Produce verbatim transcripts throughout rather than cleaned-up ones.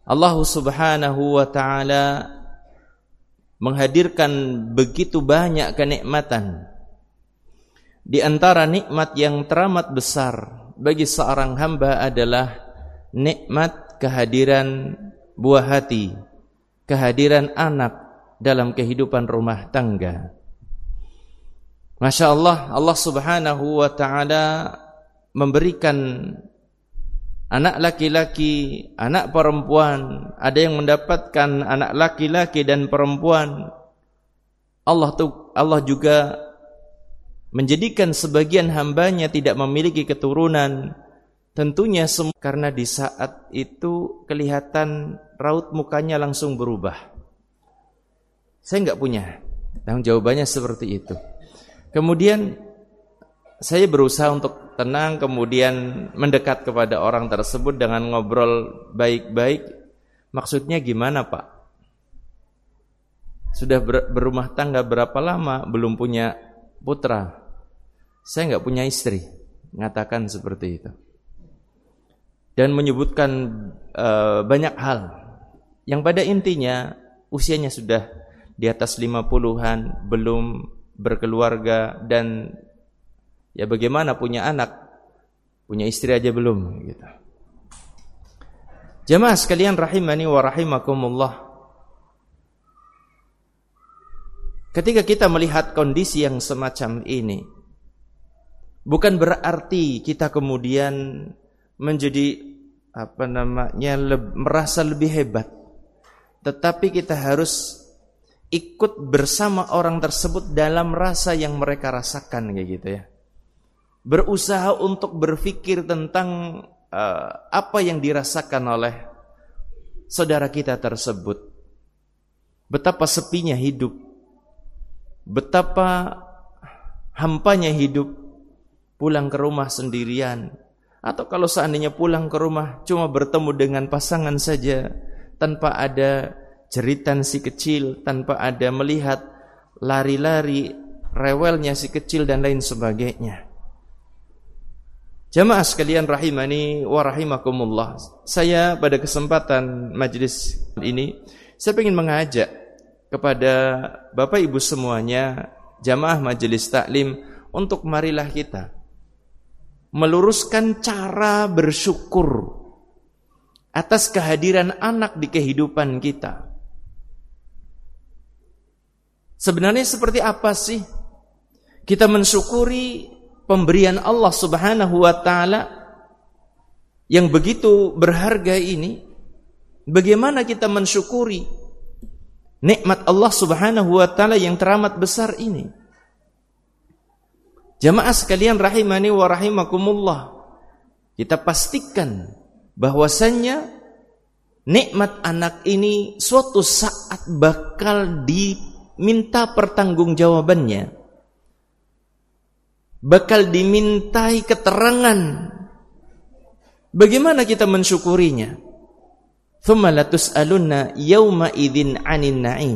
Allah Subhanahu wa ta'ala menghadirkan begitu banyak kenikmatan. Di antara nikmat yang teramat besar bagi seorang hamba adalah nikmat kehadiran buah hati, kehadiran anak dalam kehidupan rumah tangga. Masya Allah, Allah Subhanahu wa ta'ala memberikan anak laki-laki, anak perempuan. Ada yang mendapatkan anak laki-laki dan perempuan. Allah tuh, Allah juga menjadikan sebagian hambanya tidak memiliki keturunan. Tentunya semua karena di saat itu kelihatan raut mukanya langsung berubah. Saya enggak punya. Dan jawabannya seperti itu. Kemudian saya berusaha untuk tenang, kemudian mendekat kepada orang tersebut dengan ngobrol baik-baik. Maksudnya gimana, Pak? Sudah ber- berumah tangga berapa lama? Belum punya putra. Saya enggak punya istri. Mengatakan seperti itu. Dan menyebutkan uh, banyak hal yang pada intinya usianya sudah di atas lima puluhan, belum berkeluarga, dan ya bagaimana punya anak, punya istri aja belum gitu. Jamaah sekalian rahimani wa rahimakumullah. Ketika kita melihat kondisi yang semacam ini, bukan berarti kita kemudian menjadi apa namanya le- merasa lebih hebat, tetapi kita harus ikut bersama orang tersebut dalam rasa yang mereka rasakan kayak gitu ya. Berusaha untuk berpikir tentang uh, apa yang dirasakan oleh saudara kita tersebut. Betapa sepinya hidup, betapa hampanya hidup, pulang ke rumah sendirian. Atau kalau seandainya pulang ke rumah cuma bertemu dengan pasangan saja, tanpa ada jeritan si kecil, tanpa ada melihat lari-lari, rewelnya si kecil dan lain sebagainya. Jamaah sekalian rahimani wa rahimakumullah. Saya pada kesempatan majelis ini, saya ingin mengajak kepada Bapak Ibu semuanya, jamaah majelis taklim, untuk marilah kita meluruskan cara bersyukur atas kehadiran anak di kehidupan kita. Sebenarnya seperti apa sih kita mensyukuri pemberian Allah Subhanahu wa ta'ala yang begitu berharga ini? Bagaimana kita mensyukuri nikmat Allah Subhanahu wa ta'ala yang teramat besar ini? Jamaah sekalian rahimani wa rahimakumullah, kita pastikan bahwasannya nikmat anak ini suatu saat bakal diminta pertanggungjawabannya, bakal dimintai keterangan. Bagaimana kita mensyukurinya? Tsumma latus'alunna yauma idzin 'anil na'im.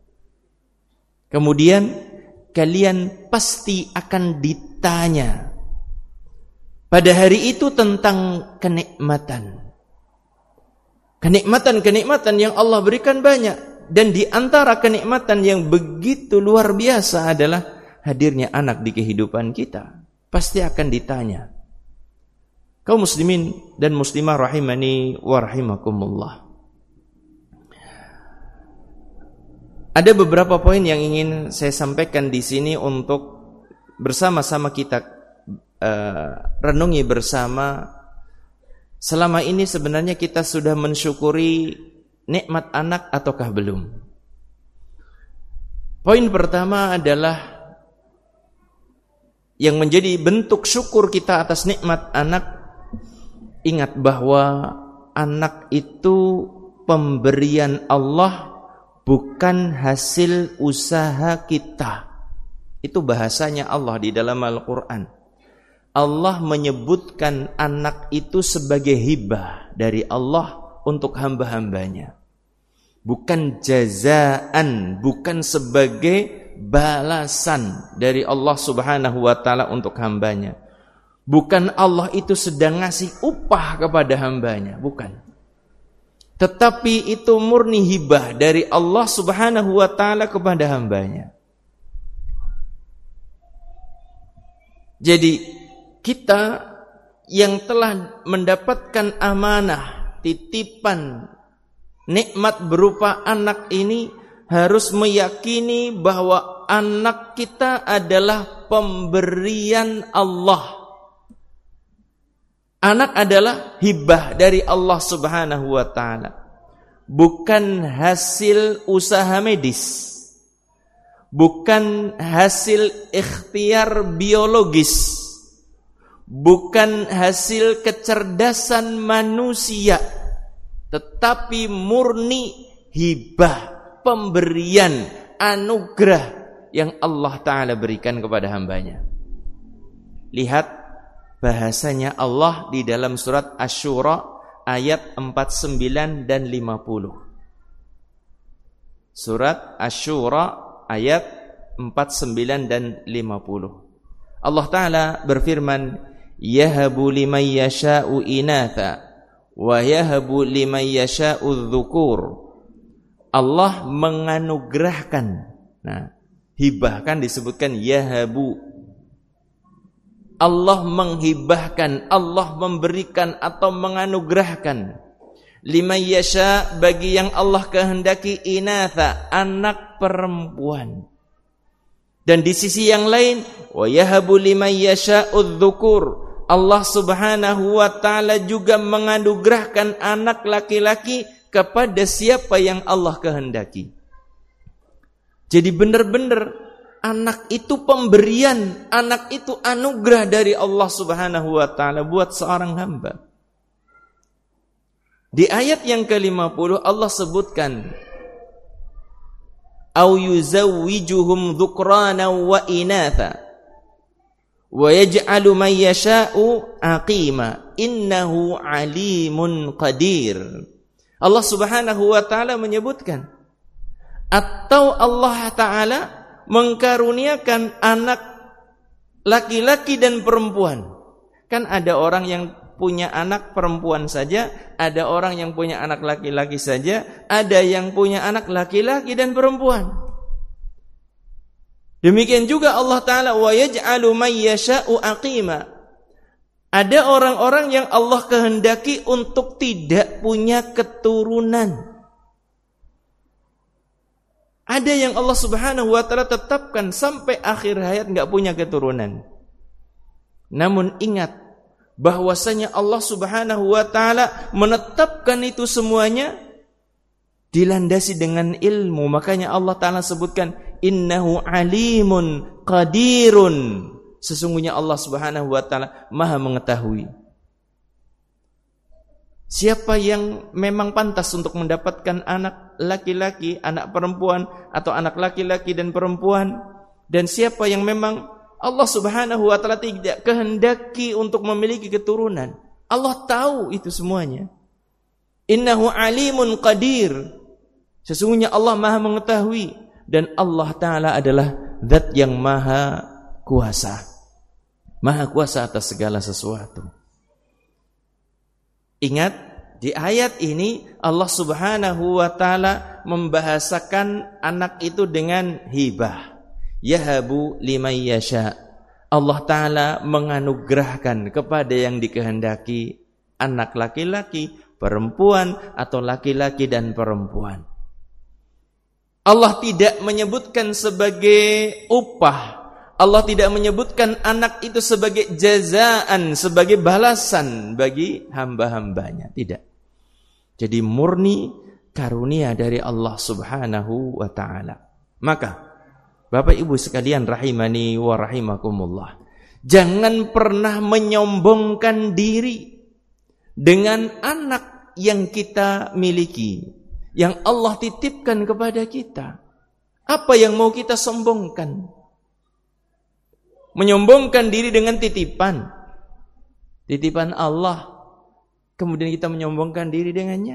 Kemudian kalian pasti akan ditanya pada hari itu tentang kenikmatan. Kenikmatan-kenikmatan yang Allah berikan banyak, dan di antara kenikmatan yang begitu luar biasa adalah hadirnya anak di kehidupan kita. Pasti akan ditanya. Kaum muslimin dan muslimah rahimani wa rahimakumullah. Ada beberapa poin yang ingin saya sampaikan di sini untuk bersama-sama kita uh, renungi bersama. Selama ini sebenarnya kita sudah mensyukuri nikmat anak ataukah belum? Poin pertama adalah yang menjadi bentuk syukur kita atas nikmat anak. Ingat bahwa anak itu pemberian Allah, bukan hasil usaha kita. Itu bahasanya Allah di dalam Al-Quran. Allah menyebutkan anak itu sebagai hibah dari Allah untuk hamba-hambanya. Bukan jazaan, bukan sebagai balasan dari Allah Subhanahu wa ta'ala untuk hambanya. Bukan Allah itu sedang ngasih upah kepada hambanya, bukan. tetapi itu murni hibah dari Allah Subhanahu wa taala kepada hambanya. Jadi kita yang telah mendapatkan amanah, titipan, nikmat berupa anak ini harus meyakini bahwa anak kita adalah pemberian Allah. Anak adalah hibah dari Allah Subhanahu wa taala, bukan hasil usaha medis, bukan hasil ikhtiar biologis, bukan hasil kecerdasan manusia, tetapi murni hibah, pemberian, anugerah yang Allah Ta'ala berikan kepada hambanya. Lihat bahasanya Allah di dalam surat Asy-Syura ayat empat puluh sembilan dan lima puluh. Surat Asy-Syura ayat empat puluh sembilan dan lima puluh. Allah Ta'ala berfirman, yahabu liman yasha'u inatha wa yahabu liman yasha'u dzukur. Allah menganugerahkan. Nah, hibah kan disebutkan yahabu. Allah menghibahkan, Allah memberikan atau menganugerahkan. Liman yasha, bagi yang Allah kehendaki, inatha, anak perempuan. Dan di sisi yang lain, wa yahabu liman yasha'u dzukur. Allah Subhanahu wa taala juga menganugerahkan anak laki-laki kepada siapa yang Allah kehendaki. Jadi benar-benar anak itu pemberian, anak itu anugerah dari Allah Subhanahu wa taala buat seorang hamba. Di ayat yang ke lima puluh Allah sebutkan, au yuzawwijuhum dzukrana wa inatha wa yaj'alu man yasha'u aqima innahu alimun qadir. Allah Subhanahu wa taala menyebutkan, atau Allah taala mengkaruniakan anak laki-laki dan perempuan. Kan ada orang yang punya anak perempuan saja, ada orang yang punya anak laki-laki saja, ada yang punya anak laki-laki dan perempuan. Demikian juga Allah Ta'ala, wa yaj'alu man yasha'u aqima. Ada orang-orang yang Allah kehendaki untuk tidak punya keturunan. Ada yang Allah Subhanahu wa taala tetapkan sampai akhir hayat enggak punya keturunan. Namun ingat bahwasanya Allah Subhanahu wa taala menetapkan itu semuanya dilandasi dengan ilmu. Makanya Allah Ta'ala sebutkan, innahu alimun qadirun. Sesungguhnya Allah Subhanahu wa taala Maha mengetahui. Siapa yang memang pantas untuk mendapatkan anak laki-laki, anak perempuan, atau anak laki-laki dan perempuan, dan siapa yang memang Allah Subhanahu wa taala tidak kehendaki untuk memiliki keturunan. Allah tahu itu semuanya. Innahu alimun qadir. Sesungguhnya Allah Maha mengetahui, dan Allah Ta'ala adalah zat yang maha kuasa. Maha kuasa atas segala sesuatu. Ingat, di ayat ini Allah Subhanahu wa taala membahasakan anak itu dengan hibah. Yahabu liman yasha. Allah Ta'ala menganugerahkan kepada yang dikehendaki, anak laki-laki, perempuan, atau laki-laki dan perempuan. Allah tidak menyebutkan sebagai upah. Allah tidak menyebutkan anak itu sebagai jazaan, sebagai balasan bagi hamba-hambanya. Tidak. Jadi murni karunia dari Allah Subhanahu wa ta'ala. Maka Bapak Ibu sekalian rahimani wa rahimakumullah, jangan pernah menyombongkan diri dengan anak yang kita miliki, yang Allah titipkan kepada kita. Apa yang mau kita sombongkan? Menyombongkan diri dengan titipan, titipan Allah, kemudian kita menyombongkan diri dengannya.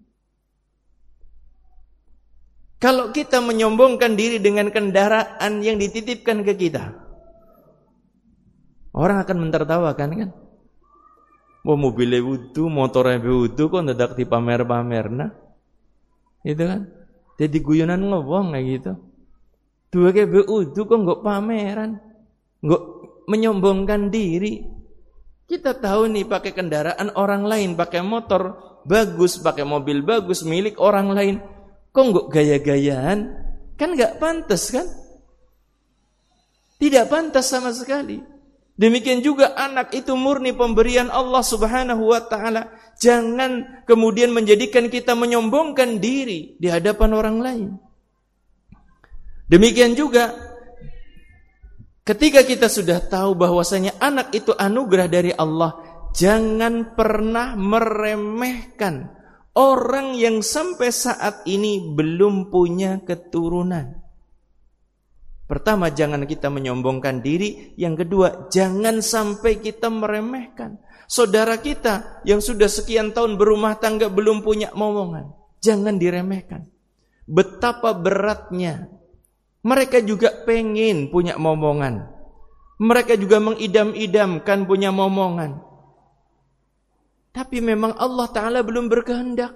Kalau kita menyombongkan diri dengan kendaraan yang dititipkan ke kita, orang akan mentertawakan kan? Wah mobilnya wudu, motornya wudu kok ngedak dipamer-pamer nah. Itu kan. Jadi guyonan ngewong kayak gitu. Dua ke wudu kok nggak pameran. Nggak menyombongkan diri. Kita tahu nih pakai kendaraan orang lain, pakai motor bagus, pakai mobil bagus milik orang lain. Kok nggak gaya-gayaan? Kan nggak pantas kan? Tidak pantas sama sekali. Demikian juga anak itu murni pemberian Allah Subhanahu wa taala. Jangan kemudian menjadikan kita menyombongkan diri di hadapan orang lain. Demikian juga ketika kita sudah tahu bahwasanya anak itu anugerah dari Allah, jangan pernah meremehkan orang yang sampai saat ini belum punya keturunan. Pertama, jangan kita menyombongkan diri. Yang kedua, jangan sampai kita meremehkan saudara kita yang sudah sekian tahun berumah tangga belum punya momongan. Jangan diremehkan. Betapa beratnya. Mereka juga pengen punya momongan. Mereka juga mengidam-idamkan punya momongan. Tapi memang Allah Ta'ala belum berkehendak.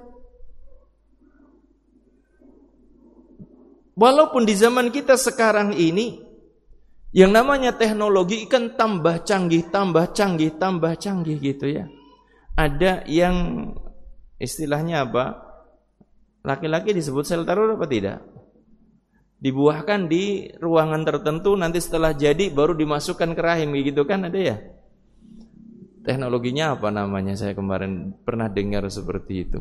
Walaupun di zaman kita sekarang ini yang namanya teknologi kan tambah canggih, tambah canggih, tambah canggih gitu ya. Ada yang istilahnya apa? Laki-laki disebut sel telur apa tidak? Dibuahkan di ruangan tertentu, nanti setelah jadi baru dimasukkan ke rahim gitu kan ada ya? Teknologinya apa namanya? Saya kemarin pernah dengar seperti itu.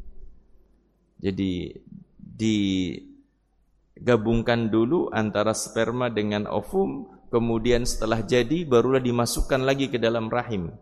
Jadi di gabungkan dulu antara sperma dengan ovum, kemudian setelah jadi barulah dimasukkan lagi ke dalam rahim.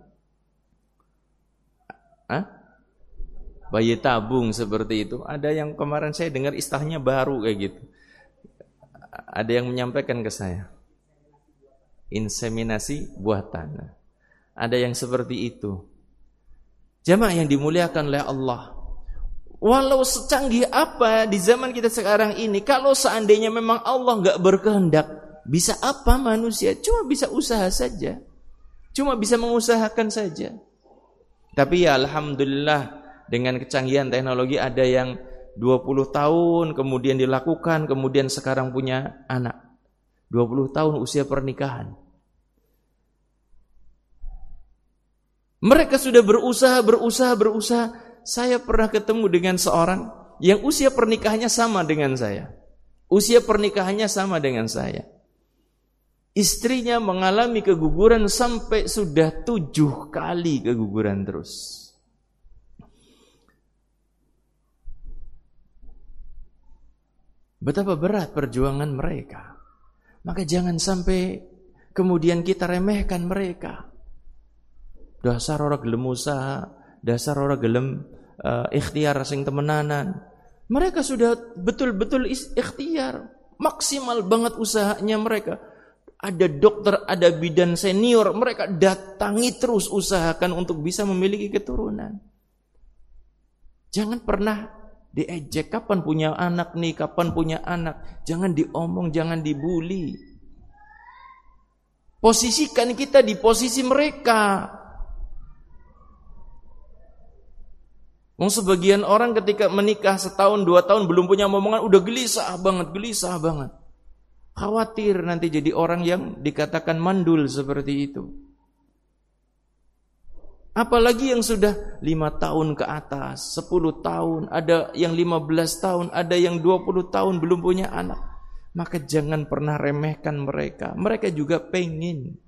Hah? Bayi tabung seperti itu. Ada yang kemarin saya dengar istilahnya baru kayak gitu. Ada yang menyampaikan ke saya. Inseminasi buatan. Ada yang seperti itu. Jamaah yang dimuliakan oleh Allah. Walau secanggih apa di zaman kita sekarang ini, kalau seandainya memang Allah enggak berkehendak, bisa apa manusia? Cuma bisa usaha saja. Cuma bisa mengusahakan saja. Tapi ya alhamdulillah dengan kecanggihan teknologi ada yang dua puluh tahun kemudian dilakukan, kemudian sekarang punya anak. dua puluh tahun usia pernikahan. Mereka sudah berusaha, berusaha, berusaha. Saya pernah ketemu dengan seorang yang usia pernikahannya sama dengan saya. Usia pernikahannya sama dengan saya. Istrinya mengalami keguguran sampai sudah tujuh kali keguguran terus. Betapa berat perjuangan mereka. Maka jangan sampai kemudian kita remehkan mereka. Dasar orang gelem usaha, dasar orang gelem uh, ikhtiar sing temenanan. Mereka sudah betul-betul ikhtiar, maksimal banget usahanya mereka. Ada dokter, ada bidan senior, mereka datangi terus usahakan untuk bisa memiliki keturunan. Jangan pernah diejek, kapan punya anak nih, kapan punya anak. Jangan diomong, jangan dibully. Posisikan kita di posisi mereka. Mau sebagian orang ketika menikah setahun dua tahun belum punya momongan udah gelisah banget, gelisah banget. Khawatir nanti jadi orang yang dikatakan mandul seperti itu. Apalagi yang sudah lima tahun ke atas, sepuluh tahun, ada yang lima belas tahun, ada yang dua puluh tahun belum punya anak. Maka jangan pernah remehkan mereka. Mereka juga pengen.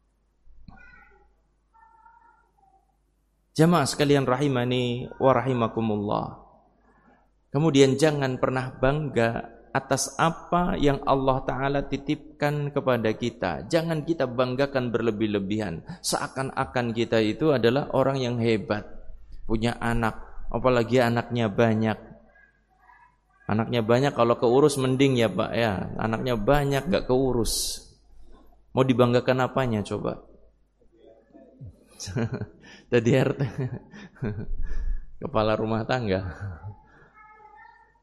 Jamaah sekalian rahimani wa rahimakumullah. Kemudian jangan pernah bangga atas apa yang Allah Ta'ala titipkan kepada kita. Jangan kita banggakan berlebih-lebihan. Seakan-akan kita itu adalah orang yang hebat. Punya anak. Apalagi anaknya banyak. Anaknya banyak kalau keurus mending ya Pak ya. Anaknya banyak gak keurus. Mau dibanggakan apanya coba? Jadi R T kepala rumah tangga.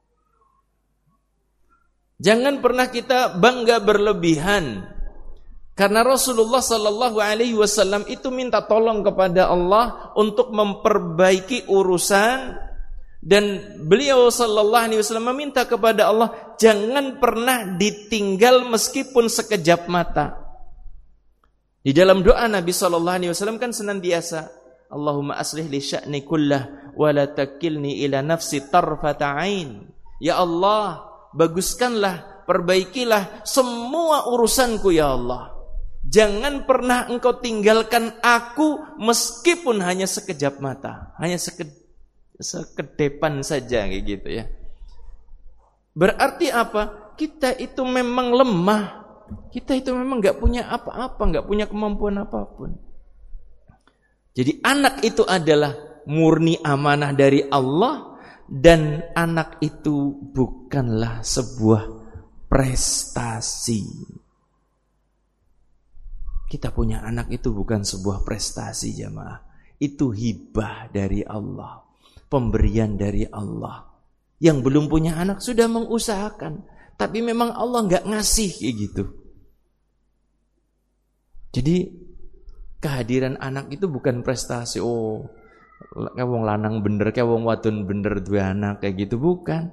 Jangan pernah kita bangga berlebihan Karena Rasulullah sallallahu alaihi wasallam itu minta tolong kepada Allah untuk memperbaiki urusan, dan beliau sallallahu alaihi wasallam meminta kepada Allah jangan pernah ditinggal meskipun sekejap mata. Di dalam doa Nabi sallallahu alaihi wasallam kan senantiasa Allahumma aslih li sya'ni kullah wa la takilni ila nafsi tarfata ain. Ya Allah, baguskanlah, perbaikilah semua urusanku ya Allah. Jangan pernah engkau tinggalkan aku meskipun hanya sekejap mata, hanya seke, sekedepan saja kayak gitu ya. Berarti apa? Kita itu memang lemah. Kita itu memang enggak punya apa-apa, enggak punya kemampuan apapun. Jadi anak itu adalah murni amanah dari Allah, dan anak itu bukanlah sebuah prestasi. Kita punya anak itu bukan sebuah prestasi jamaah. Itu hibah dari Allah, pemberian dari Allah. Yang belum punya anak sudah mengusahakan, tapi memang Allah enggak ngasih kayak gitu. Jadi kehadiran anak itu bukan prestasi. Oh, kayak wong lanang bener, kayak wong wadon bener dua anak kayak gitu, bukan.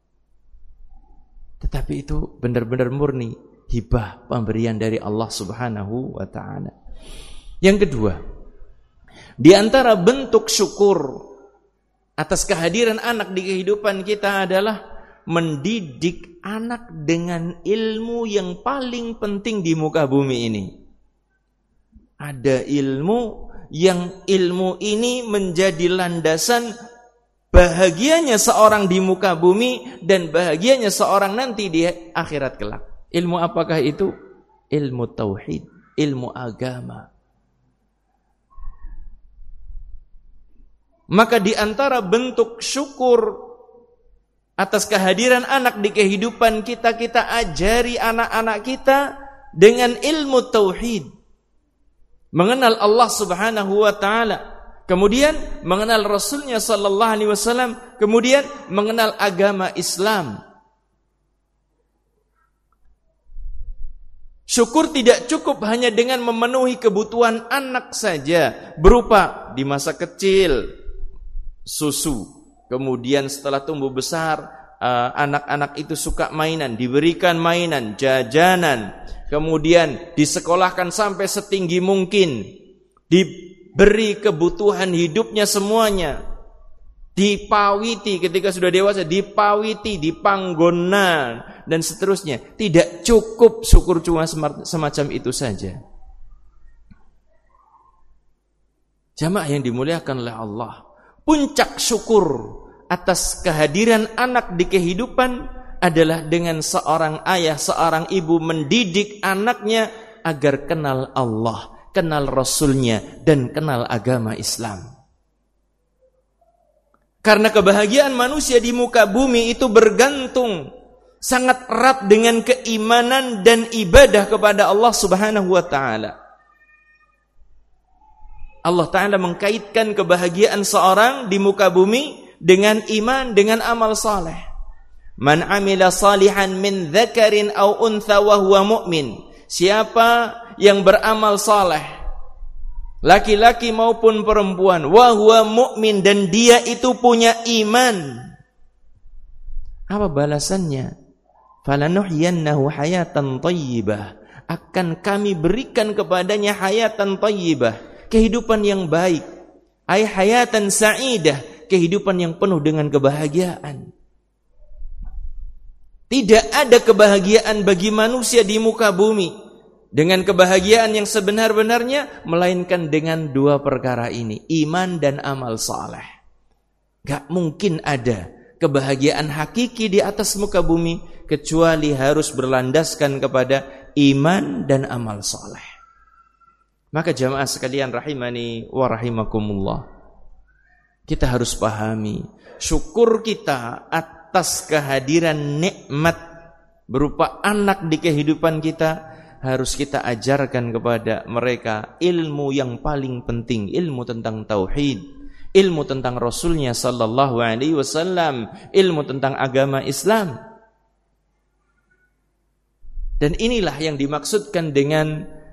Tetapi itu benar-benar murni hibah, pemberian dari Allah Subhanahu wa ta'ala. Yang kedua, di antara bentuk syukur atas kehadiran anak di kehidupan kita adalah mendidik anak dengan ilmu yang paling penting di muka bumi ini. Ada ilmu yang ilmu ini menjadi landasan bahagianya seorang di muka bumi dan bahagianya seorang nanti di akhirat kelak. Ilmu apakah itu? Ilmu tauhid, ilmu agama. Maka di antara bentuk syukur atas kehadiran anak di kehidupan kita, kita ajari anak-anak kita dengan ilmu tauhid. Mengenal Allah Subhanahu wa ta'ala, kemudian mengenal Rasulnya sallallahu alaihi wasallam, kemudian mengenal agama Islam. Syukur tidak cukup hanya dengan memenuhi kebutuhan anak saja, berupa di masa kecil susu, kemudian setelah tumbuh besar anak-anak itu suka mainan, diberikan mainan, jajanan, kemudian disekolahkan sampai setinggi mungkin, diberi kebutuhan hidupnya semuanya, dipawiti ketika sudah dewasa, dipawiti, dipanggonan, dan seterusnya. Tidak cukup syukur cuma semacam itu saja. Jamaah yang dimuliakan oleh Allah, puncak syukur atas kehadiran anak di kehidupan adalah dengan seorang ayah, seorang ibu mendidik anaknya agar kenal Allah, kenal Rasulnya, dan kenal agama Islam. Karena kebahagiaan manusia di muka bumi itu bergantung sangat erat dengan keimanan dan ibadah kepada Allah Subhanahu wa ta'ala. Allah Ta'ala mengkaitkan kebahagiaan seorang di muka bumi dengan iman, dengan amal saleh. Man amila salihan min dzakarin aw untha wa huwa mu'min. Siapa yang beramal saleh, laki-laki maupun perempuan, wa huwa mu'min, dan dia itu punya iman. Apa balasannya? Falanuhyiyannahu hayatan thayyibah. Akan kami berikan kepadanya hayatan thayyibah, kehidupan yang baik. Ay hayatan sa'idah, kehidupan yang penuh dengan kebahagiaan. Tidak ada kebahagiaan bagi manusia di muka bumi dengan kebahagiaan yang sebenar-benarnya melainkan dengan dua perkara ini, iman dan amal saleh. Gak mungkin ada kebahagiaan hakiki di atas muka bumi kecuali harus berlandaskan kepada iman dan amal saleh. Maka jamaah sekalian rahimani wa rahimakumullah, kita harus pahami syukur kita atas kehadiran nikmat berupa anak di kehidupan kita, harus kita ajarkan kepada mereka ilmu yang paling penting, ilmu tentang tauhid, ilmu tentang Rasulnya sallallahu alaihi wasallam, ilmu tentang agama Islam. Dan inilah yang dimaksudkan dengan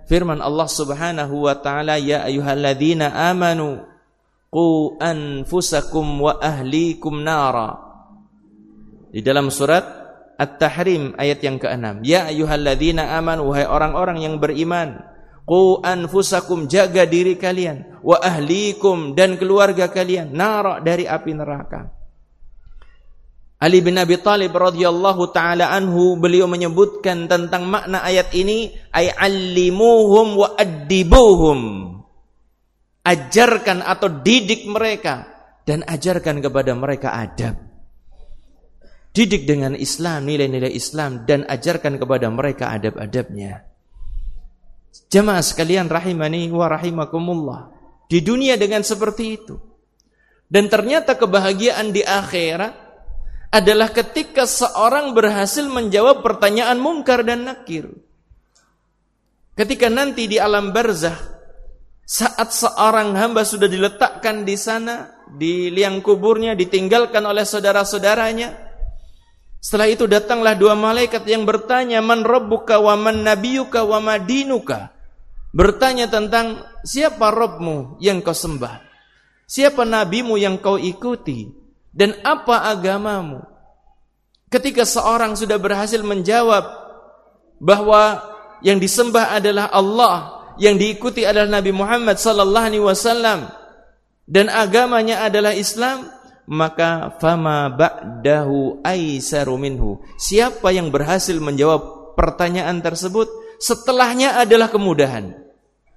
firman Allah Subhanahu wa taala, ya ayyuhalladzina amanu qu anfusakum wa ahlikum nara. Di dalam surat At-Tahrim ayat yang keenam, ya ayyuhalladzina amanu, wahai orang-orang yang beriman, qu anfusakum, jaga diri kalian, wa ahlikum, dan keluarga kalian, nara, dari api neraka. Ali bin Abi Thalib radhiyallahu taala anhu, beliau menyebutkan tentang makna ayat ini, ay allimuhum wa addibuhum, ajarkan atau didik mereka dan ajarkan kepada mereka adab. Didik dengan Islam, nilai-nilai Islam, dan ajarkan kepada mereka adab-adabnya. Jamaah sekalian rahimani wa rahimakumullah, di dunia dengan seperti itu. Dan ternyata kebahagiaan di akhirat adalah ketika seorang berhasil menjawab pertanyaan mungkar dan nakir. Ketika nanti di alam barzah, saat seorang hamba sudah diletakkan di sana, di liang kuburnya, ditinggalkan oleh saudara-saudaranya, setelah itu datanglah dua malaikat yang bertanya, man rabbuka wa man nabiyuka wa ma dinuka. Bertanya tentang siapa Rabbmu yang kau sembah, siapa nabimu yang kau ikuti, dan apa agamamu. Ketika seorang sudah berhasil menjawab bahwa yang disembah adalah Allah, yang diikuti adalah Nabi Muhammad sallallahu alaihi wasallam, dan agamanya adalah Islam, maka fama ba'dahu aisaru minhu. Siapa yang berhasil menjawab pertanyaan tersebut, setelahnya adalah kemudahan.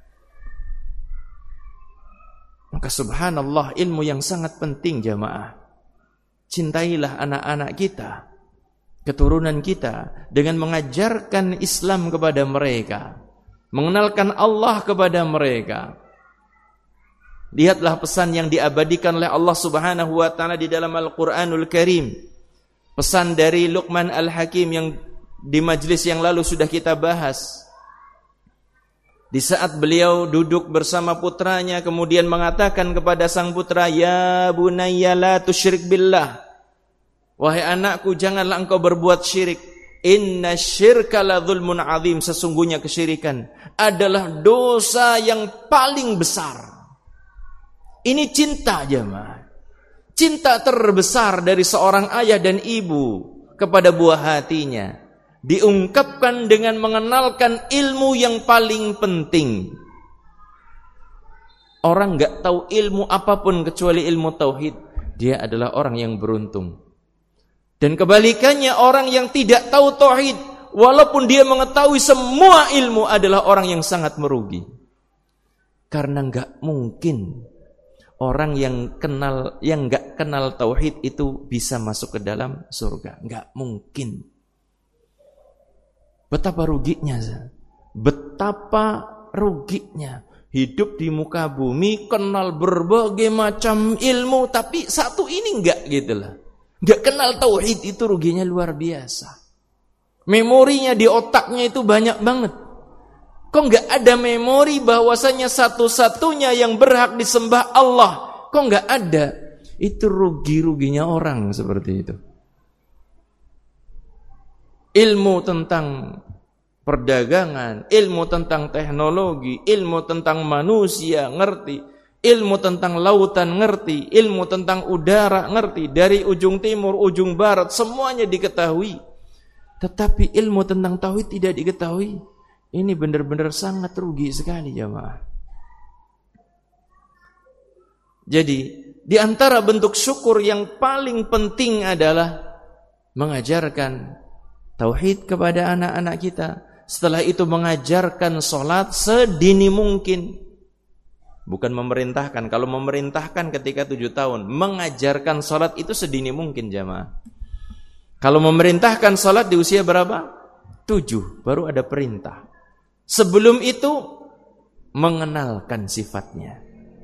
Maka subhanallah, ilmu yang sangat penting jamaah. Cintailah anak-anak kita, keturunan kita, dengan mengajarkan Islam kepada mereka, mengenalkan Allah kepada mereka. Lihatlah pesan yang diabadikan oleh Allah Subhanahu wa taala di dalam Al-Qur'anul Karim. Pesan dari Luqman Al-Hakim yang di majlis yang lalu sudah kita bahas. Di saat beliau duduk bersama putranya, kemudian mengatakan kepada sang putra, ya bunayya la tusyrik billah. Wahai anakku, janganlah engkau berbuat syirik. Inna syirka la dzulmun azim. Sesungguhnya kesyirikan adalah dosa yang paling besar. Ini cinta jemaah. Cinta terbesar dari seorang ayah dan ibu kepada buah hatinya diungkapkan dengan mengenalkan ilmu yang paling penting. Orang enggak tahu ilmu apapun kecuali ilmu tauhid, dia adalah orang yang beruntung. Dan kebalikannya, orang yang tidak tahu tauhid, walaupun dia mengetahui semua ilmu, adalah orang yang sangat merugi. Karena enggak mungkin orang yang kenal yang enggak kenal tauhid itu bisa masuk ke dalam surga. Enggak mungkin. Betapa ruginya, betapa ruginya hidup di muka bumi, kenal berbagai macam ilmu, tapi satu ini enggak gitu lah. Enggak kenal tauhid, itu ruginya luar biasa. Memorinya di otaknya itu banyak banget. Kok enggak ada memori bahwasanya satu-satunya yang berhak disembah Allah? Kok enggak ada? Itu rugi-ruginya orang seperti itu. Ilmu tentang perdagangan, ilmu tentang teknologi, ilmu tentang manusia ngerti, ilmu tentang lautan ngerti, ilmu tentang udara ngerti, dari ujung timur, ujung barat, semuanya diketahui. Tetapi ilmu tentang tauhid tidak diketahui. Ini benar-benar sangat rugi sekali jemaah. Jadi, di antara bentuk syukur yang paling penting adalah mengajarkan tauhid kepada anak-anak kita. Setelah itu mengajarkan sholat sedini mungkin. Bukan memerintahkan. Kalau memerintahkan ketika tujuh tahun, mengajarkan sholat itu sedini mungkin jamaah. Kalau memerintahkan sholat di usia berapa? Tujuh, baru ada perintah. Sebelum itu mengenalkan sifatnya.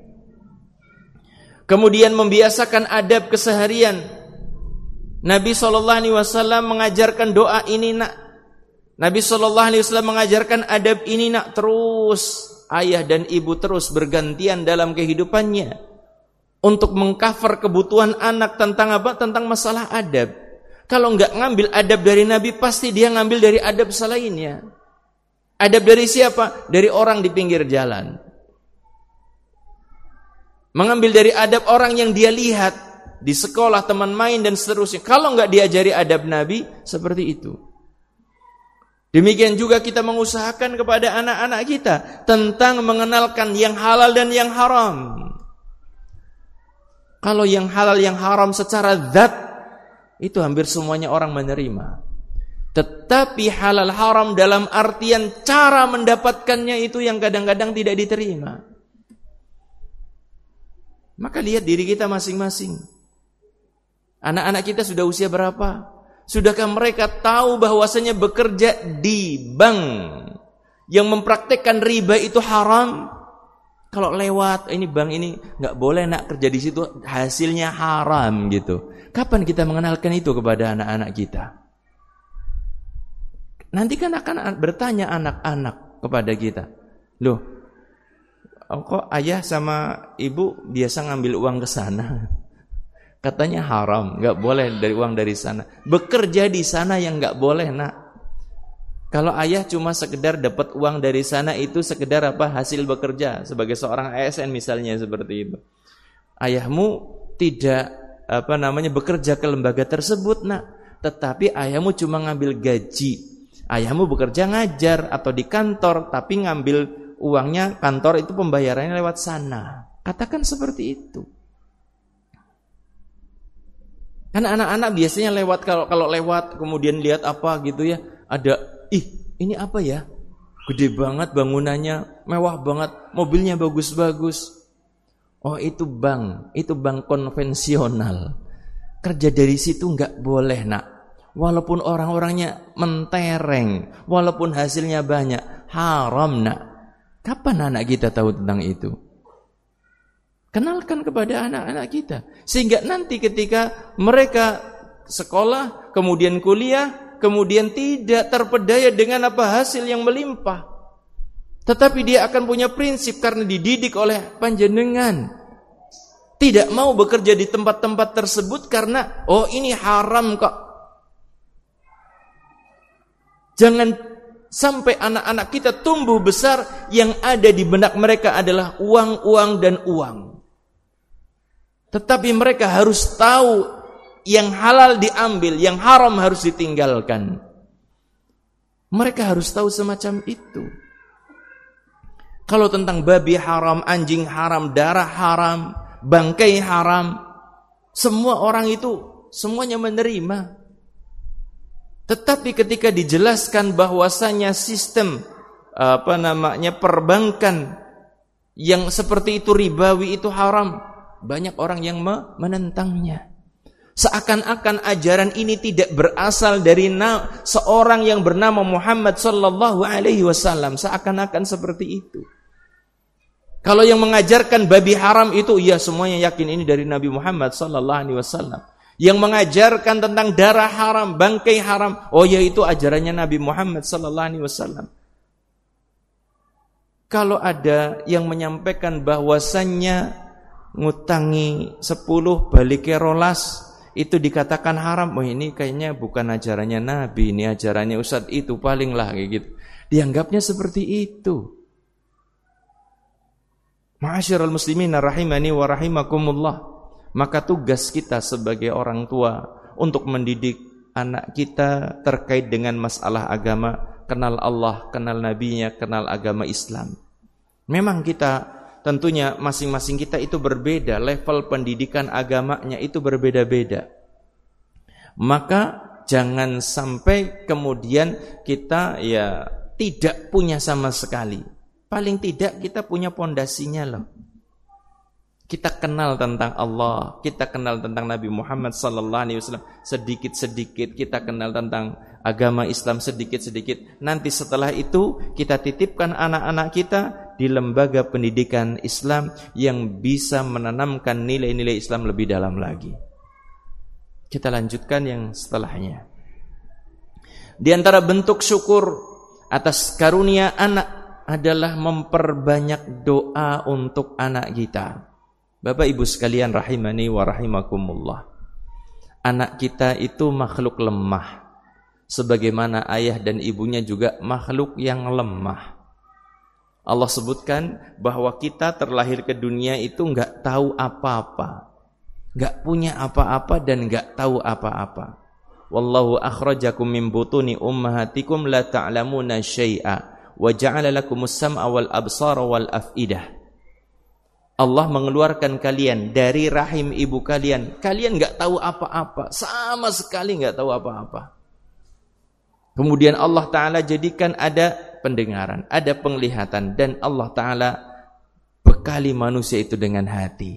Kemudian membiasakan adab keseharian. Nabi shallallahu alaihi wasallam mengajarkan doa ini nak. Nabi shallallahu alaihi wasallam mengajarkan adab ini nak. Terus ayah dan ibu terus bergantian dalam kehidupannya untuk mengcover kebutuhan anak tentang apa? Tentang masalah adab. Kalau enggak ngambil adab dari Nabi, pasti dia ngambil dari adab selainnya. Adab dari siapa? Dari orang di pinggir jalan. Mengambil dari adab orang yang dia lihat di sekolah, teman main dan seterusnya. Kalau enggak diajari adab Nabi, seperti itu. Demikian juga kita mengusahakan kepada anak-anak kita tentang mengenalkan yang halal dan yang haram. Kalau yang halal yang haram secara zat, itu hampir semuanya orang menerima. Tetapi halal haram dalam artian cara mendapatkannya itu yang kadang-kadang tidak diterima. Maka lihat diri kita masing-masing. Anak-anak kita sudah usia berapa? Sudahkah mereka tahu bahwasanya bekerja di bank yang mempraktekkan riba itu haram? Kalau lewat ini bank ini nggak boleh nak kerja di situ, hasilnya haram gitu. Kapan kita mengenalkan itu kepada anak-anak kita? Nanti kan akan bertanya anak-anak kepada kita, loh, kok ayah sama ibu biasa ngambil uang ke sana? Katanya haram, nggak boleh dari uang dari sana. Bekerja di sana yang nggak boleh nak. Kalau ayah cuma sekedar dapat uang dari sana itu sekedar apa? Hasil bekerja sebagai seorang A S N misalnya seperti itu. Ayahmu tidak apa namanya bekerja ke lembaga tersebut nak, tetapi ayahmu cuma ngambil gaji. Ayahmu bekerja ngajar atau di kantor, tapi ngambil uangnya kantor itu pembayarannya lewat sana. Katakan seperti itu. Karena anak-anak biasanya lewat kalau kalau lewat kemudian lihat apa gitu ya, ada ih ini apa ya? Gede banget bangunannya, mewah banget, mobilnya bagus-bagus. Oh itu bank, itu bank konvensional. Kerja dari situ nggak boleh nak. Walaupun orang-orangnya mentereng, walaupun hasilnya banyak, haram nak. Kapan anak kita tahu tentang itu? Kenalkan kepada anak-anak kita. Sehingga nanti ketika mereka sekolah, kemudian kuliah, kemudian tidak terpedaya dengan apa hasil yang melimpah. Tetapi dia akan punya prinsip karena dididik oleh panjenengan. Tidak mau bekerja di tempat-tempat tersebut karena, oh ini haram kok. Jangan sampai anak-anak kita tumbuh besar yang ada di benak mereka adalah uang, uang, dan uang. Tetapi mereka harus tahu yang halal diambil, yang haram harus ditinggalkan. Mereka harus tahu semacam itu. Kalau tentang babi haram, anjing haram, darah haram, bangkai haram, semua orang itu semuanya menerima. Tetapi ketika dijelaskan bahwasanya sistem apa namanya perbankan yang seperti itu ribawi itu haram, banyak orang yang menentangnya. Seakan-akan ajaran ini tidak berasal dari na- seorang yang bernama Muhammad sallallahu alaihi wasallam, seakan-akan seperti itu. Kalau yang mengajarkan babi haram itu ya semuanya yakin ini dari Nabi Muhammad sallallahu alaihi wasallam. Yang mengajarkan tentang darah haram, bangkai haram, oh ya itu ajarannya Nabi Muhammad sallallahu alaihi wasallam. Kalau ada yang menyampaikan bahwasannya ngutangi sepuluh baliknya rolas itu dikatakan haram, oh ini kayaknya bukan ajarannya Nabi, ini ajarannya Ustadz itu paling lah kayak gitu. Dianggapnya seperti itu. Ma'asyiral muslimin rahimani wa rahimakumullah. Maka tugas kita sebagai orang tua untuk mendidik anak kita terkait dengan masalah agama, kenal Allah, kenal Nabi-Nya, kenal agama Islam. Memang kita tentunya masing-masing kita itu berbeda, level pendidikan agamanya itu berbeda-beda. Maka jangan sampai kemudian kita ya tidak punya sama sekali. Paling tidak kita punya pondasinya loh. Kita kenal tentang Allah, kita kenal tentang Nabi Muhammad sallallahu alaihi wasallam sedikit-sedikit, kita kenal tentang agama Islam sedikit-sedikit. Nanti setelah itu kita titipkan anak-anak kita di lembaga pendidikan Islam yang bisa menanamkan nilai-nilai Islam lebih dalam lagi. Kita lanjutkan yang setelahnya. Di antara bentuk syukur atas karunia anak adalah memperbanyak doa untuk anak kita. Bapak Ibu sekalian rahimani wa rahimakumullah. Anak kita itu makhluk lemah. sebagaimana ayah dan ibunya juga makhluk yang lemah. Allah sebutkan bahwa kita terlahir ke dunia itu enggak tahu apa-apa, enggak punya apa-apa dan enggak tahu apa-apa. Wallahu akhrajakum min butuni ummahatikum la ta'lamuna syai'a wa ja'ala lakumus sam'a wal absara wal af'idah. Allah mengeluarkan kalian dari rahim ibu kalian. Kalian enggak tahu apa-apa, sama sekali enggak tahu apa-apa. Kemudian Allah Ta'ala jadikan ada pendengaran, ada penglihatan, dan Allah Ta'ala bekali manusia itu dengan hati.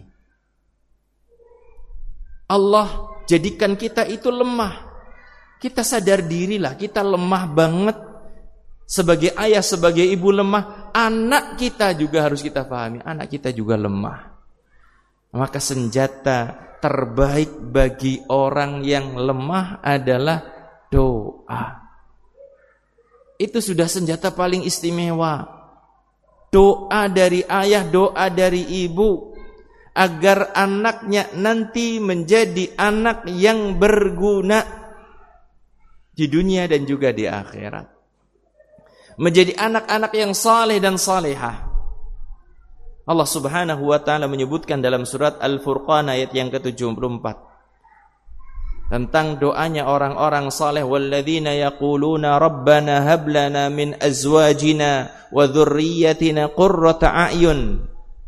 Allah jadikan kita itu lemah. Kita sadar dirilah, kita lemah banget. Sebagai ayah, sebagai ibu lemah. Anak kita juga harus kita pahami, anak kita juga lemah. Maka senjata terbaik bagi orang yang lemah adalah doa. Itu sudah senjata paling istimewa. Doa dari ayah, doa dari ibu, agar anaknya nanti menjadi anak yang berguna di dunia dan juga di akhirat. Menjadi anak-anak yang saleh dan salehah. Allah Subhanahu wa taala menyebutkan dalam surat Al-Furqan ayat yang ke tujuh puluh empat tentang doanya orang-orang saleh, walladzina yaquluna rabbana hab lana min azwajina wa dzurriyyatina qurrata a'yun.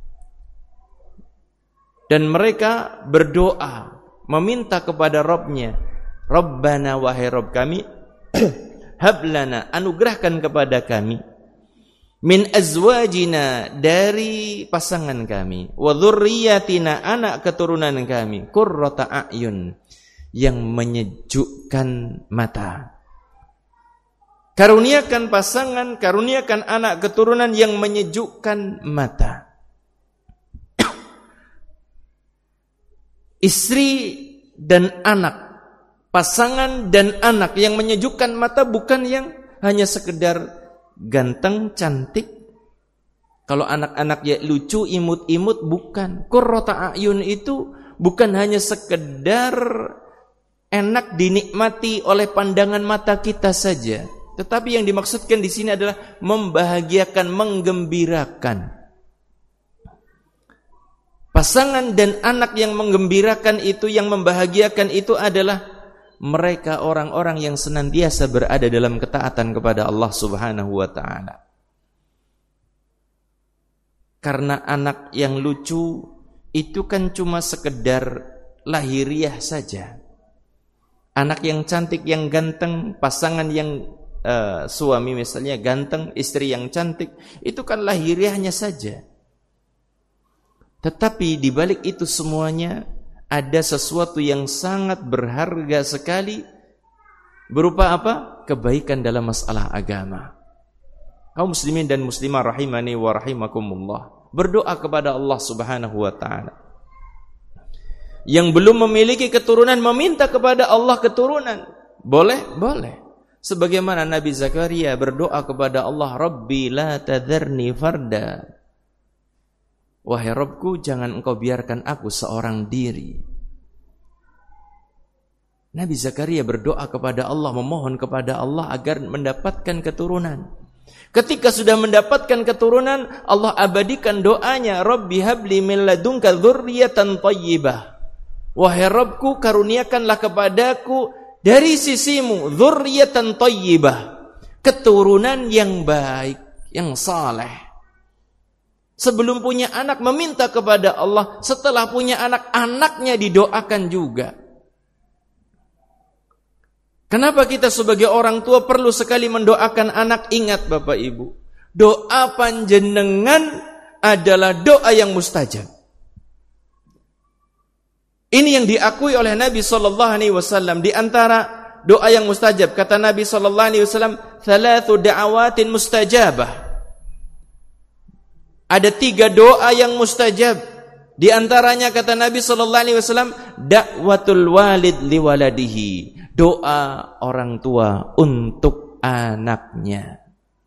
Dan mereka berdoa meminta kepada Rabbnya, Rabbana wahai Rabb kami, hab lana anugerahkan kepada kami, min azwajina dari pasangan kami, wa dzurriyyatina anak keturunan kami, qurrata a'yun yang menyejukkan mata. Karuniakan pasangan, karuniakan anak keturunan yang menyejukkan mata. Istri dan anak, pasangan dan anak yang menyejukkan mata, bukan yang hanya sekedar ganteng, cantik. Kalau anak-anak ya lucu, imut-imut, bukan. Qurrata a'yun itu bukan hanya sekedar enak dinikmati oleh pandangan mata kita saja, tetapi yang dimaksudkan di sini adalah membahagiakan, menggembirakan. Pasangan dan anak yang menggembirakan itu, yang membahagiakan itu adalah mereka orang-orang yang senantiasa berada dalam ketaatan kepada Allah Subhanahu wa taala. Karena anak yang lucu itu kan cuma sekedar lahiriah saja. Anak yang cantik, yang ganteng, pasangan yang uh, suami misalnya ganteng, istri yang cantik, itu kan lahiriahnya saja. Tetapi di balik itu semuanya ada sesuatu yang sangat berharga sekali, berupa apa? Kebaikan dalam masalah agama. Kaum muslimin dan muslimah rahimani wa rahimakumullah, berdoa kepada Allah Subhanahu wa taala. Yang belum memiliki keturunan meminta kepada Allah keturunan. Boleh? Boleh. Sebagaimana Nabi Zakaria berdoa kepada Allah, Rabbi la tadharni farda. Wahai Rabbku, jangan engkau biarkan aku seorang diri. Nabi Zakaria berdoa kepada Allah, memohon kepada Allah agar mendapatkan keturunan. Ketika sudah mendapatkan keturunan, Allah abadikan doanya, Rabbi habli min ladunka dzurriyyatan thayyibah. Wahai Rabbku, karuniakanlah kepadaku dari sisimu dzurriyyatan thayyibah, keturunan yang baik, yang saleh. Sebelum punya anak meminta kepada Allah, setelah punya anak, anaknya didoakan juga. Kenapa kita sebagai orang tua perlu sekali mendoakan anak? Ingat Bapak Ibu, doa panjenengan adalah doa yang mustajab. Ini yang diakui oleh Nabi sallallahu alaihi wasallam. Di antara doa yang mustajab, kata Nabi sallallahu alaihi wasallam, "Thalathu da'awatin mustajabah." Ada tiga doa yang mustajab. Di antaranya kata Nabi sallallahu alaihi wasallam, da'watul walid liwaladihi, doa orang tua untuk anaknya.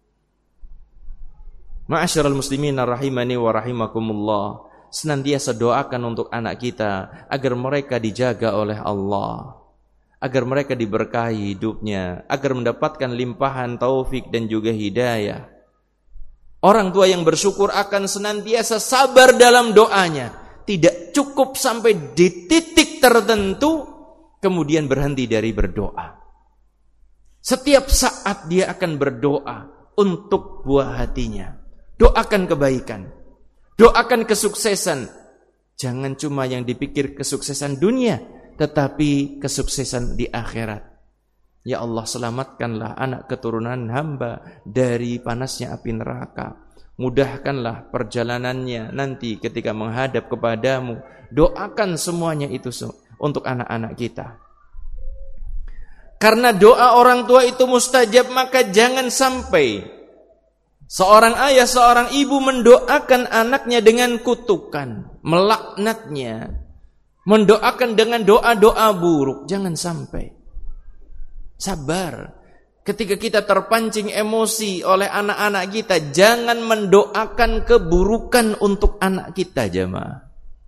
Ma'asyiral muslimin rahimani wa rahimakumullah, senantiasa doakan untuk anak kita agar mereka dijaga oleh Allah, agar mereka diberkahi hidupnya, agar mendapatkan limpahan taufik dan juga hidayah. Orang tua yang bersyukur akan senantiasa sabar dalam doanya, tidak cukup sampai di titik tertentu kemudian berhenti dari berdoa. Setiap saat dia akan berdoa untuk buah hatinya. Doakan kebaikan, doakan kesuksesan. Jangan cuma yang dipikir kesuksesan dunia, tetapi kesuksesan di akhirat. Ya Allah, selamatkanlah anak keturunan hamba dari panasnya api neraka. Mudahkanlah perjalanannya nanti ketika menghadap kepadamu. Doakan semuanya itu untuk anak-anak kita. Karena doa orang tua itu mustajab, maka jangan sampai seorang ayah, seorang ibu mendoakan anaknya dengan kutukan, melaknatnya, mendoakan dengan doa-doa buruk. Jangan sampai. Sabar. Ketika kita terpancing emosi oleh anak-anak kita, jangan mendoakan keburukan untuk anak kita, jemaah.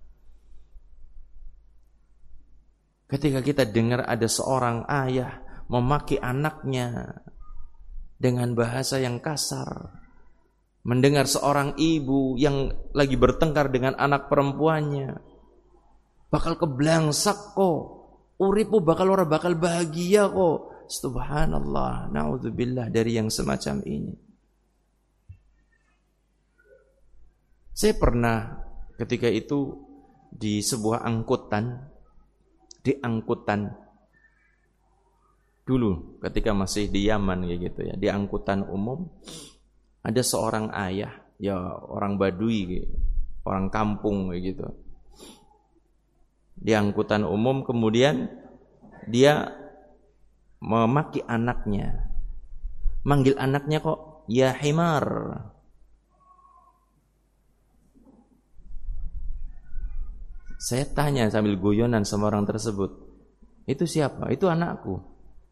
Ketika kita dengar ada seorang ayah memaki anaknya dengan bahasa yang kasar, mendengar seorang ibu yang lagi bertengkar dengan anak perempuannya, bakal keblangsak kok, uripu bakal ora bakal bahagia kok. Subhanallah, na'udzubillah dari yang semacam ini. Saya pernah ketika itu di sebuah angkutan, di angkutan dulu ketika masih di Yaman kayak gitu ya, di angkutan umum ada seorang ayah, ya orang Badui, orang kampung kayak gitu. Di angkutan umum kemudian dia memaki anaknya, manggil anaknya kok ya himar. Saya tanya sambil guyonan sama orang tersebut, itu siapa? Itu anakku.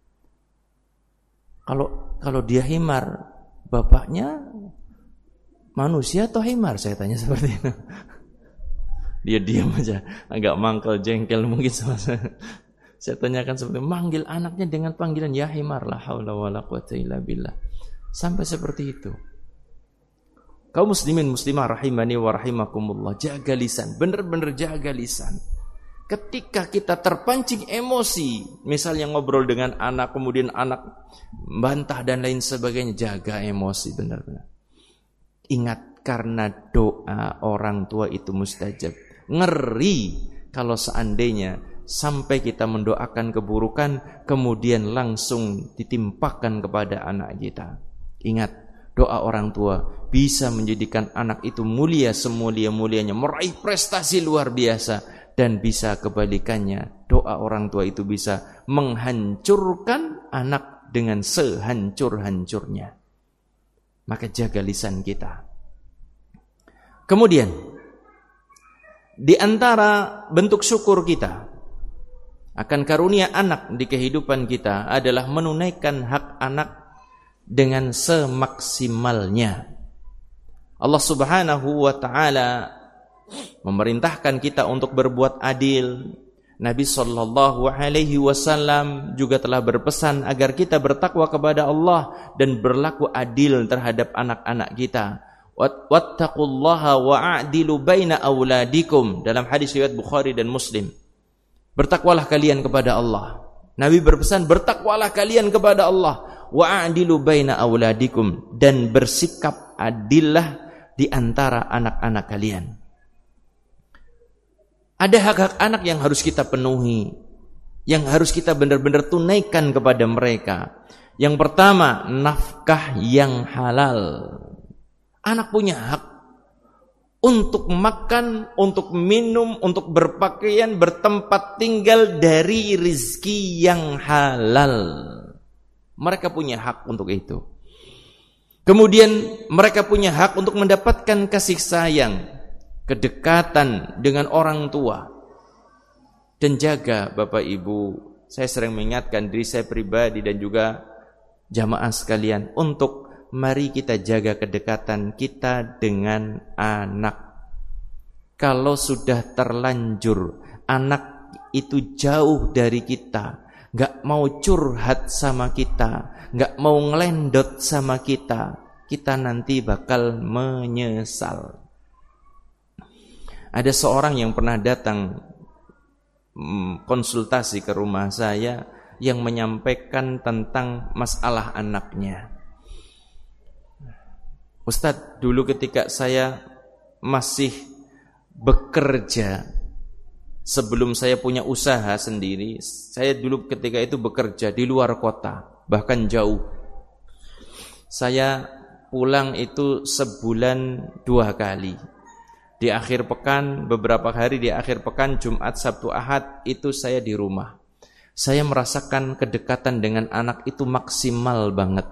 Kalau kalau dia himar, bapaknya manusia atau himar? Saya tanya seperti itu. Dia diam aja, agak mangkel jengkel mungkin sama saya. Saya tanyakan seperti manggil anaknya dengan panggilan ya himar, la haula wala quwata illa billah. Sampai seperti itu. Kaum muslimin muslimah rahimani wa rahimakumullah, jaga lisan, benar-benar jaga lisan. Ketika kita terpancing emosi, misalnya ngobrol dengan anak, kemudian anak bantah dan lain sebagainya, jaga emosi benar-benar. Ingat, karena doa orang tua itu mustajab. Ngeri kalau seandainya sampai kita mendoakan keburukan, kemudian langsung ditimpakan kepada anak kita. Ingat, doa orang tua bisa menjadikan anak itu mulia semulia-mulianya, meraih prestasi luar biasa, dan bisa kebalikannya, doa orang tua itu bisa menghancurkan anak dengan sehancur-hancurnya. Maka jaga lisan kita. Kemudian, di antara bentuk syukur kita akan karunia anak di kehidupan kita adalah menunaikan hak anak dengan semaksimalnya. Allah Subhanahu wa taala memerintahkan kita untuk berbuat adil. Nabi sallallahu alaihi wasallam juga telah berpesan agar kita bertakwa kepada Allah dan berlaku adil terhadap anak-anak kita. Wattaqullaha wa'adilu baina auladikum, dalam hadis riwayat Bukhari dan Muslim. Bertakwalah kalian kepada Allah. Nabi berpesan, bertakwalah kalian kepada Allah. Wa'adilu baina auladikum, dan bersikap adillah di antara anak-anak kalian. Ada hak-hak anak yang harus kita penuhi, yang harus kita benar-benar tunaikan kepada mereka. Yang pertama, nafkah yang halal. Anak punya hak untuk makan, untuk minum, untuk berpakaian, bertempat tinggal dari rizki yang halal. Mereka punya hak untuk itu. Kemudian mereka punya hak untuk mendapatkan kasih sayang, kedekatan dengan orang tua. Dan jaga Bapak Ibu, saya sering mengingatkan diri saya pribadi dan juga jamaah sekalian, untuk mari kita jaga kedekatan kita dengan anak. Kalau sudah terlanjur anak itu jauh dari kita, gak mau curhat sama kita, gak mau ngelendot sama kita, kita nanti bakal menyesal. Ada seorang yang pernah datang konsultasi ke rumah saya yang menyampaikan tentang masalah anaknya. Ustadz, dulu ketika saya masih bekerja, sebelum saya punya usaha sendiri, saya dulu ketika itu bekerja di luar kota, bahkan jauh. Saya pulang itu sebulan dua kali. Di akhir pekan, beberapa hari di akhir pekan, Jumat, Sabtu, Ahad, itu saya di rumah. Saya merasakan kedekatan dengan anak itu maksimal banget.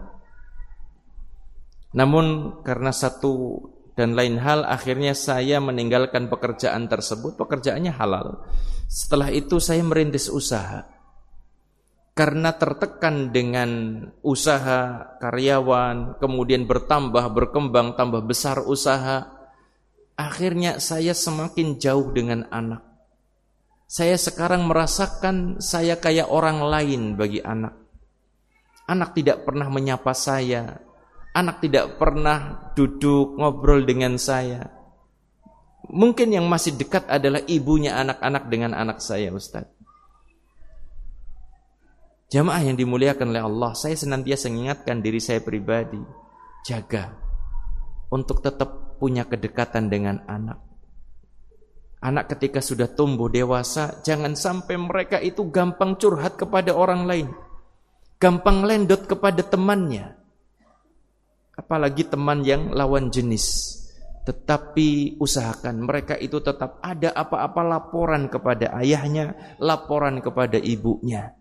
Namun karena satu dan lain hal, akhirnya saya meninggalkan pekerjaan tersebut. Pekerjaannya halal. Setelah itu saya merintis usaha. Karena tertekan dengan usaha karyawan, kemudian bertambah, berkembang, tambah besar usaha, akhirnya saya semakin jauh dengan anak. Saya sekarang merasakan saya kayak orang lain bagi anak. Anak tidak pernah menyapa saya. Anak tidak pernah duduk ngobrol dengan saya. Mungkin yang masih dekat adalah ibunya anak-anak dengan anak saya, Ustaz. Jamaah yang dimuliakan oleh Allah, saya senantiasa mengingatkan diri saya pribadi, jaga untuk tetap punya kedekatan dengan anak. Anak ketika sudah tumbuh dewasa, jangan sampai mereka itu gampang curhat kepada orang lain, gampang lendot kepada temannya. Apalagi teman yang lawan jenis. Tetapi usahakan mereka itu tetap ada apa-apa laporan kepada ayahnya, laporan kepada ibunya.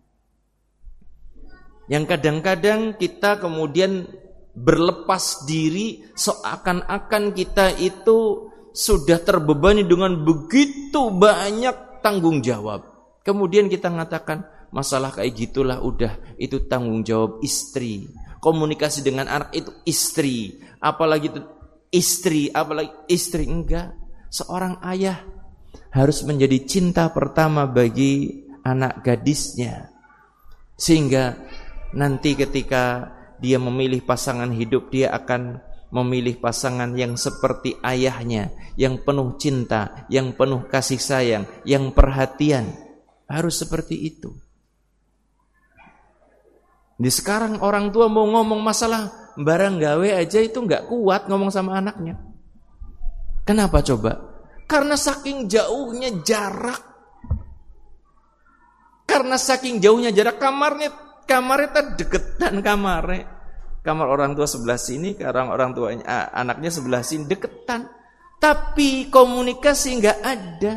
Yang kadang-kadang kita kemudian berlepas diri, seakan-akan kita itu sudah terbebani dengan begitu banyak tanggung jawab. Kemudian kita mengatakan, masalah kayak gitulah udah, itu tanggung jawab istri. Komunikasi dengan anak itu istri, apalagi itu istri, apalagi istri. Enggak, seorang ayah harus menjadi cinta pertama bagi anak gadisnya, sehingga nanti ketika dia memilih pasangan hidup, dia akan memilih pasangan yang seperti ayahnya, yang penuh cinta, yang penuh kasih sayang, yang perhatian. Harus seperti itu. Di sekarang orang tua mau ngomong masalah barang gawe aja itu nggak kuat ngomong sama anaknya. Kenapa coba? Karena saking jauhnya jarak. Karena saking jauhnya jarak, kamarnya kamarnya tak deketan kamarnya. Kamar orang tua sebelah sini, kamar orang tuanya anaknya sebelah sini, deketan. Tapi komunikasi nggak ada.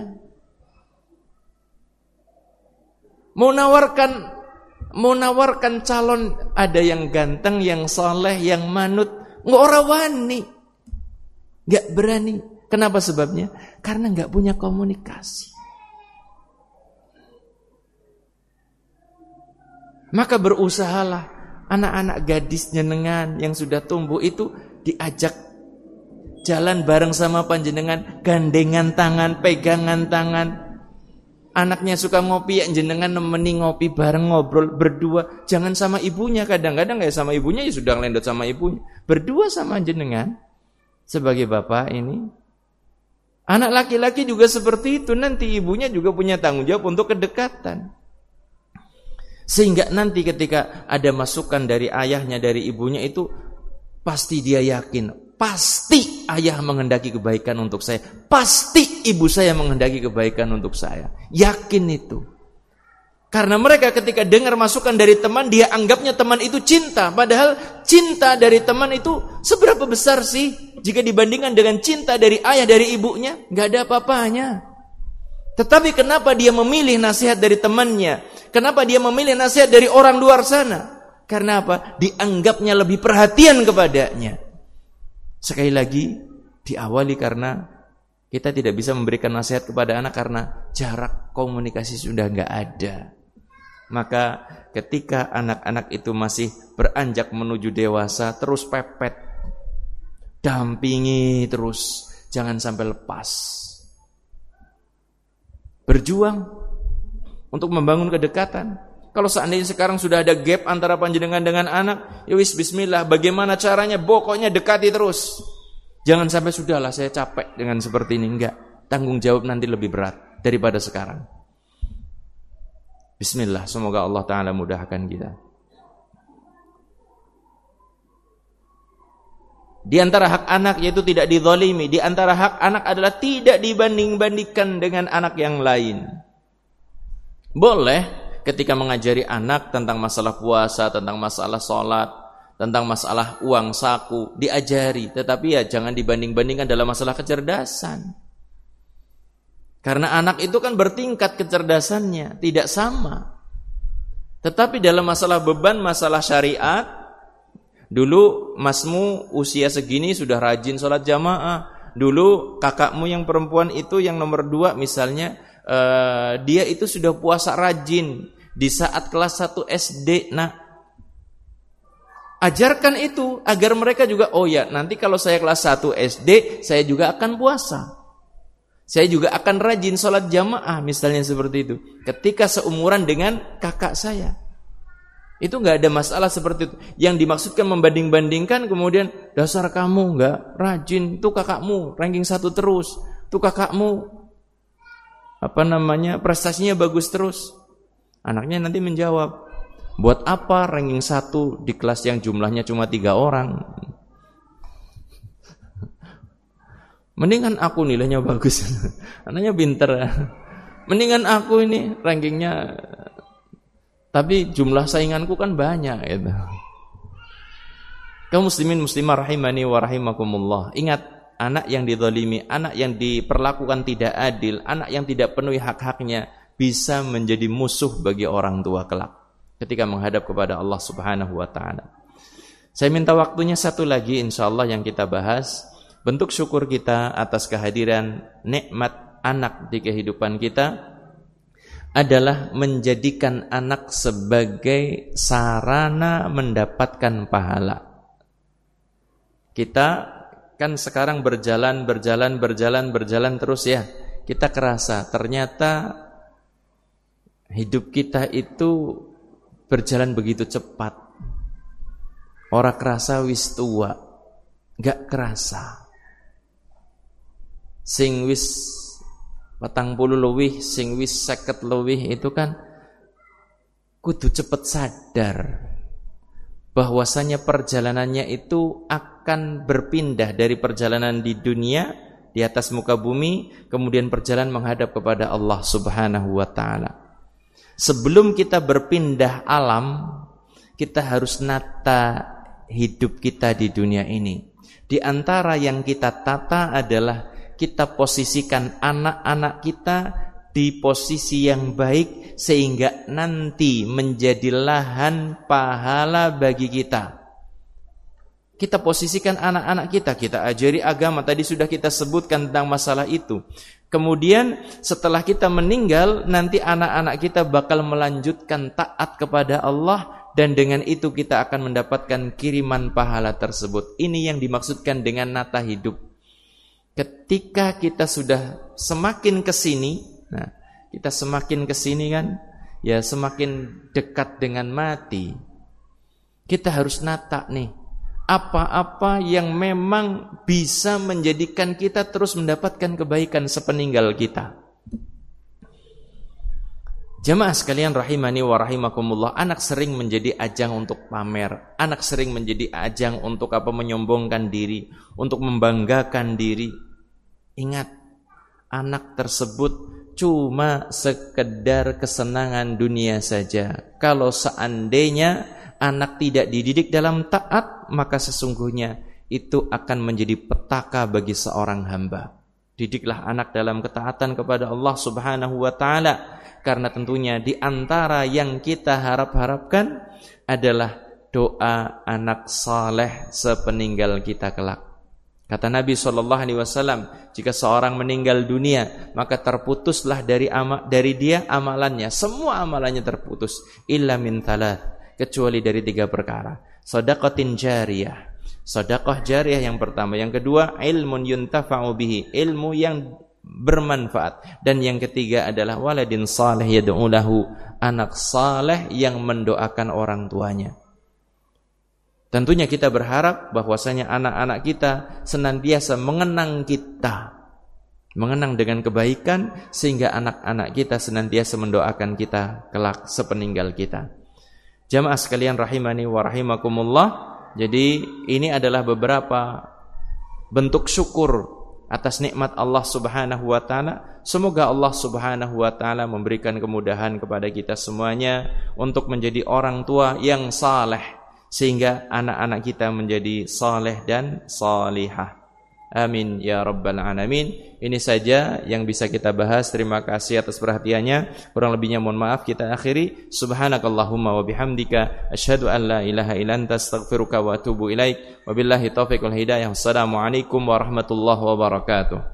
Mau nawarkan Mau nawarkan calon, ada yang ganteng, yang soleh, yang manut, nggak orang wani, nggak berani. Kenapa sebabnya? Karena nggak punya komunikasi. Maka berusahalah anak-anak gadis jenengan yang sudah tumbuh itu diajak jalan bareng sama panjenengan, gandengan tangan, pegangan tangan. Anaknya suka ngopi, ya jenengan nemeni ngopi bareng, ngobrol berdua. Jangan sama ibunya, kadang-kadang ya sama ibunya ya sudah ngelendot sama ibunya. Berdua sama jenengan sebagai bapak ini. Anak laki-laki juga seperti itu, nanti ibunya juga punya tanggung jawab untuk kedekatan. Sehingga nanti ketika ada masukan dari ayahnya, dari ibunya itu pasti dia yakin, pasti ayah menghendaki kebaikan untuk saya, pasti ibu saya menghendaki kebaikan untuk saya. Yakin itu. Karena mereka ketika dengar masukan dari teman, dia anggapnya teman itu cinta. Padahal cinta dari teman itu seberapa besar sih jika dibandingkan dengan cinta dari ayah, dari ibunya? Gak ada apa-apanya. Tetapi kenapa dia memilih nasihat dari temannya? Kenapa dia memilih nasihat dari orang luar sana? Karena apa? Dianggapnya lebih perhatian kepadanya. Sekali lagi, diawali karena kita tidak bisa memberikan nasihat kepada anak karena jarak komunikasi sudah nggak ada. Maka ketika anak-anak itu masih beranjak menuju dewasa, terus pepet, dampingi terus, jangan sampai lepas. Berjuang untuk membangun kedekatan. Kalau seandainya sekarang sudah ada gap antara panjenengan dengan anak, ya wis bismillah, bagaimana caranya? Pokoknya dekati terus. Jangan sampai sudahlah saya capek dengan seperti ini. Enggak, tanggung jawab nanti lebih berat daripada sekarang. Bismillah, semoga Allah Ta'ala mudahkan kita. Di antara hak anak yaitu tidak dizalimi. Di antara hak anak adalah tidak dibanding-bandingkan dengan anak yang lain. Boleh ketika mengajari anak tentang masalah puasa, tentang masalah sholat, tentang masalah uang saku, diajari. Tetapi ya jangan dibanding-bandingkan dalam masalah kecerdasan. Karena anak itu kan bertingkat kecerdasannya, tidak sama. Tetapi dalam masalah beban, masalah syariat, dulu masmu usia segini sudah rajin sholat jamaah. Dulu kakakmu yang perempuan itu yang nomor dua misalnya, uh, dia itu sudah puasa rajin di saat kelas satu S D. Nah, ajarkan itu agar mereka juga, oh ya nanti kalau saya kelas satu S D saya juga akan puasa, saya juga akan rajin sholat jamaah misalnya seperti itu. Ketika seumuran dengan kakak saya, itu nggak ada masalah seperti itu. Yang dimaksudkan membanding-bandingkan kemudian dasar kamu nggak rajin, tuh kakakmu ranking satu terus, tuh kakakmu apa namanya prestasinya bagus terus. Anaknya nanti menjawab, buat apa ranking satu di kelas yang jumlahnya cuma tiga orang? Mendingan aku nilainya bagus, anaknya pinter. Mendingan aku ini rankingnya, tapi jumlah sainganku kan banyak. Gitu. Kaum muslimin muslimah rahimani wa rahimakumullah. Ingat, anak yang dizalimi, anak yang diperlakukan tidak adil, anak yang tidak penuhi hak-haknya, bisa menjadi musuh bagi orang tua kelak ketika menghadap kepada Allah Subhanahu wa Ta'ala. Saya minta waktunya satu lagi insyaallah yang kita bahas, bentuk syukur kita atas kehadiran nikmat anak di kehidupan kita adalah menjadikan anak sebagai sarana mendapatkan pahala. Kita kan sekarang berjalan, berjalan, berjalan, berjalan terus ya. Kita kerasa ternyata hidup kita itu berjalan begitu cepat. Ora kerasa wis tua, gak kerasa. Sing wis patang puluh luwih, sing wis seket luwih itu kan kudu cepet sadar bahwasanya perjalanannya itu akan berpindah dari perjalanan di dunia, di atas muka bumi, kemudian perjalanan menghadap kepada Allah Subhanahu wa Ta'ala. Sebelum kita berpindah alam, kita harus nata hidup kita di dunia ini. Di antara yang kita tata adalah kita posisikan anak-anak kita di posisi yang baik sehingga nanti menjadi lahan pahala bagi kita. Kita posisikan anak-anak kita, kita ajari agama, tadi sudah kita sebutkan tentang masalah itu. Kemudian setelah kita meninggal, nanti anak-anak kita bakal melanjutkan taat kepada Allah, dan dengan itu kita akan mendapatkan kiriman pahala tersebut. Ini yang dimaksudkan dengan nata hidup. Ketika kita sudah semakin kesini, nah kita semakin kesini kan, ya semakin dekat dengan mati. Kita harus nata nih, apa-apa yang memang bisa menjadikan kita terus mendapatkan kebaikan sepeninggal kita. Jamaah sekalian rahimani wa rahimakumullah, anak sering menjadi ajang untuk pamer, anak sering menjadi ajang untuk apa, menyombongkan diri, untuk membanggakan diri. Ingat, anak tersebut cuma sekedar kesenangan dunia saja. Kalau seandainya anak tidak dididik dalam taat, maka sesungguhnya itu akan menjadi petaka bagi seorang hamba. Didiklah anak dalam ketaatan kepada Allah Subhanahu wa Ta'ala, karena tentunya di antara yang kita harap-harapkan adalah doa anak saleh sepeninggal kita kelak. Kata Nabi shallallahu alaihi wasallam, jika seorang meninggal dunia, maka terputuslah dari ama, dari dia amalannya, semua amalannya terputus, illa min thalath, kecuali dari tiga perkara. Shadaqatin jariyah, sedekah jariyah yang pertama. Yang kedua, ilmun yuntafa'u bihi, ilmu yang bermanfaat. Dan yang ketiga adalah waladin salih yad'u lahu, anak saleh yang mendoakan orang tuanya. Tentunya kita berharap bahwasanya anak-anak kita senantiasa mengenang kita, mengenang dengan kebaikan, sehingga anak-anak kita senantiasa mendoakan kita kelak sepeninggal kita. Jamaah sekalian rahimani wa rahimakumullah. Jadi ini adalah beberapa bentuk syukur atas nikmat Allah Subhanahu wa taala. Semoga Allah Subhanahu wa taala memberikan kemudahan kepada kita semuanya untuk menjadi orang tua yang saleh, sehingga anak-anak kita menjadi saleh dan salihah. Amin ya rabbal alamin. Ini saja yang bisa kita bahas. Terima kasih atas perhatiannya. Kurang lebihnya mohon maaf. Kita akhiri. Subhanakallahumma wa bihamdika asyhadu an la ilaha illa anta astaghfiruka wa atubu ilaik. Wabillahi taufiq wal hidayah. Assalamualaikum warahmatullahi wabarakatuh.